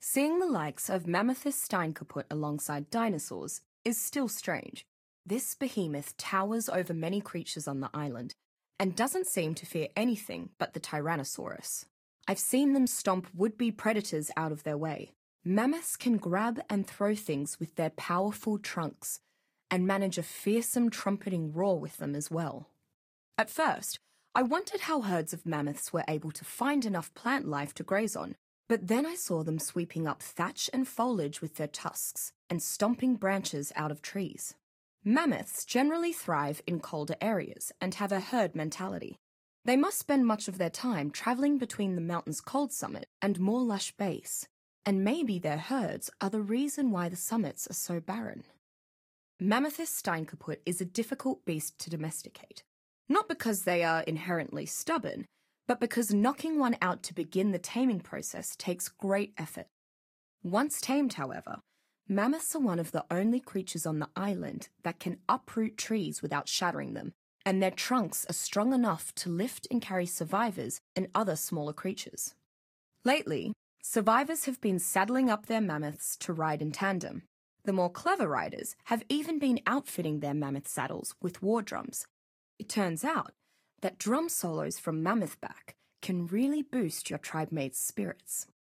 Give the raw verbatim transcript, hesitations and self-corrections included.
Seeing the likes of Mammuthus steinkaput alongside dinosaurs is still strange. This behemoth towers over many creatures on the island and doesn't seem to fear anything but the Tyrannosaurus. I've seen them stomp would-be predators out of their way. Mammoths can grab and throw things with their powerful trunks and manage a fearsome trumpeting roar with them as well. At first, I wondered how herds of mammoths were able to find enough plant life to graze on, but then I saw them sweeping up thatch and foliage with their tusks and stomping branches out of trees. Mammoths generally thrive in colder areas and have a herd mentality. They must spend much of their time traveling between the mountain's cold summit and more lush base, and maybe their herds are the reason why the summits are so barren. Mammuthus steinkaput is a difficult beast to domesticate, not because they are inherently stubborn, but because knocking one out to begin the taming process takes great effort. Once tamed, however, mammoths are one of the only creatures on the island that can uproot trees without shattering them, and their trunks are strong enough to lift and carry survivors and other smaller creatures. Lately, survivors have been saddling up their mammoths to ride in tandem. The more clever riders have even been outfitting their mammoth saddles with war drums. It turns out that drum solos from Mammothback can really boost your tribe mate's spirits.